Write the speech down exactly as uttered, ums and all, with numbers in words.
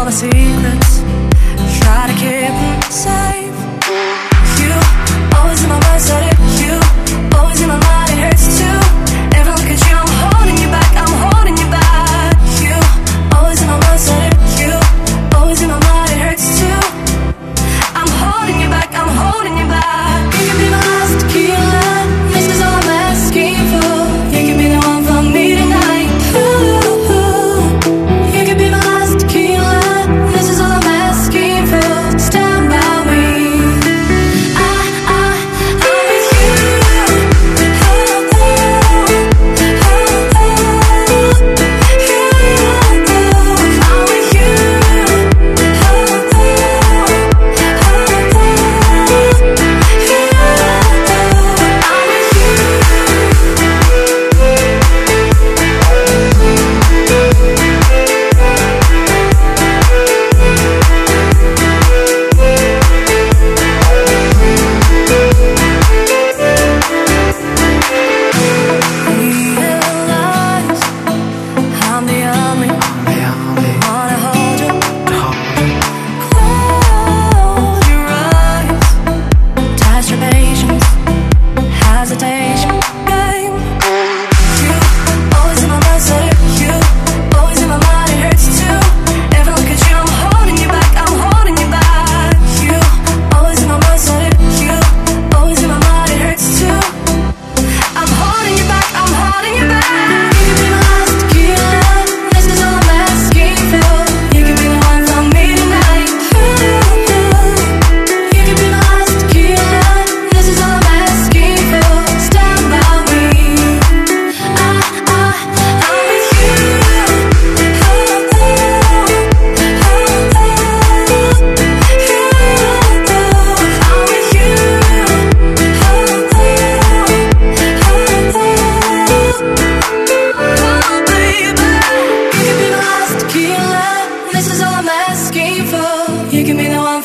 my secrets, try to keep them safe. You, always in my mind, said it. You, always in my mind, it hurts too. Every look at you, I'm holding you back, I'm holding you back. You, always in my mind, said it. You, always in my mind, it hurts too. I'm holding you back, I'm holding you back. You can be my last tequila, this is all I'm asking for. You can be the one for me tonight. Ooh, you can be my last tequila, this is all I'm asking for. Stand by me. I, I, I'm with you. Oh, oh, oh, oh, you. I'm with you. Oh, oh, realize I'm the only one to hold you. Close your eyes, test your patience, hesitation, game. You, always in my mind, said it. You, always in my mind, it hurts too. Every look at you, I'm holding you back, I'm holding you back. You, always in my mind, said it. You, always in my mind, it hurts too. I'm holding you back, I'm holding you back. You can be my last tequila, this is all I'm asking for. You can be the one for me tonight. Ooh, you can be my last tequila, this is all I'm asking for. Stand by me. I, I, I'm with you. Oh, oh, oh, oh, I'm with you. Oh, baby, you can be my last tequila, this is all I'm asking for. You can be the one